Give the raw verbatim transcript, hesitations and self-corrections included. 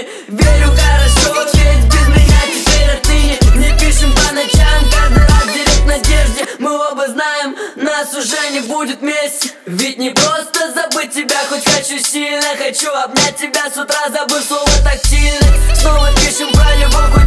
отныне. Верю хорошо, ведь без меня теперь отныне. Не пишем по ночам, каждый раз директ надежде. Мы оба знаем, нас уже не будет вместе. Ведь не просто забыть тебя, хоть хочу сильно. Хочу обнять тебя с утра, забыв слово тактильно. Снова пишем про любовь.